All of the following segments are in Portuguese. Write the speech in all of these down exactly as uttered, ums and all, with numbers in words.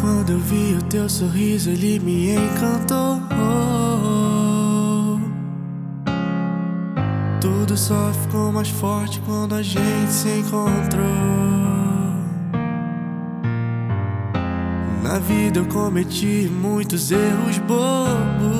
Quando eu vi o teu sorriso, ele me encantou. Tudo só ficou mais forte quando a gente se encontrou. Na vida eu cometi muitos erros bobos,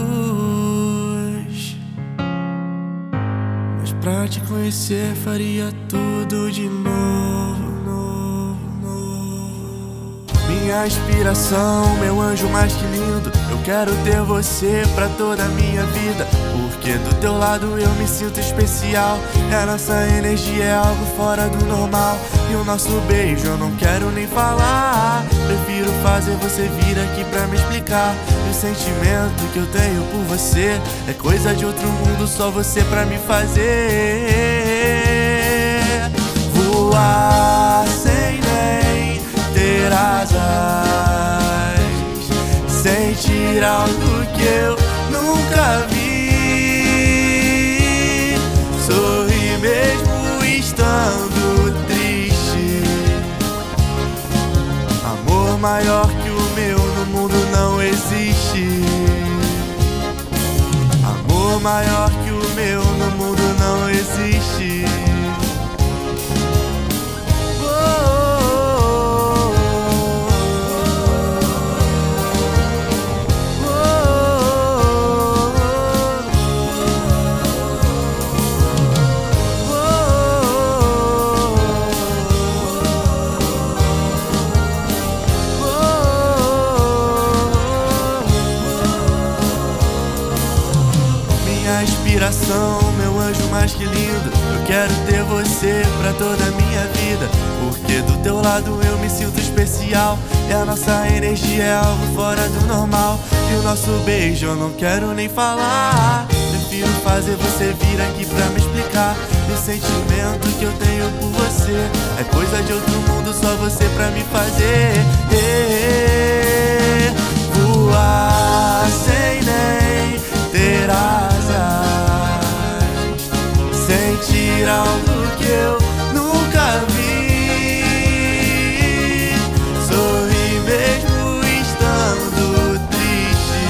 mas pra te conhecer faria tudo de novo, novo, novo. Minha inspiração, meu anjo mais que lindo, eu quero ter você pra toda a minha vida, porque do teu lado eu me sinto especial. E a nossa energia é algo fora do normal. E o nosso beijo eu não quero nem falar, prefiro fazer você vir aqui pra me explicar. E o sentimento que eu tenho por você é coisa de outro mundo, só você pra me fazer voar sem nem ter asas, sentir algo que eu nunca vi, sorrir mesmo estando triste. Amor maior que o meu no mundo não existe. Amor maior que o meu no mundo não existe. Minha inspiração, meu anjo mais que lindo, eu quero ter você pra toda a minha vida, porque do teu lado eu me sinto especial. E a nossa energia é algo fora do normal. E o nosso beijo eu não quero nem falar, prefiro fazer você vir aqui pra me explicar. E o sentimento que eu tenho por você é coisa de outro mundo, só você pra me fazer eh, voar sem nem ter asas, sentir algo que eu nunca vi, sorrir mesmo estando triste.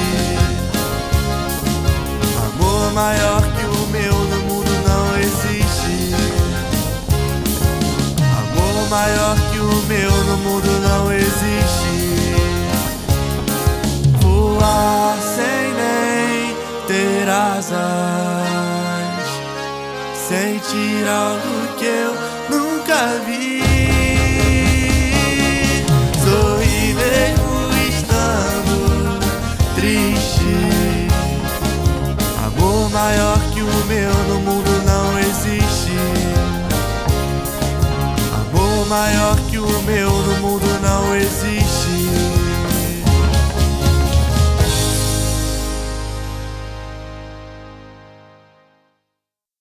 Amor maior que o meu no mundo não existe. Amor maior que o meu no mundo não existe. Voar sem nem ter asas, sentir algo que eu nunca vi, sorrir mesmo estando triste. Amor maior que o meu no mundo não existe. Amor maior que o meu no mundo não existe.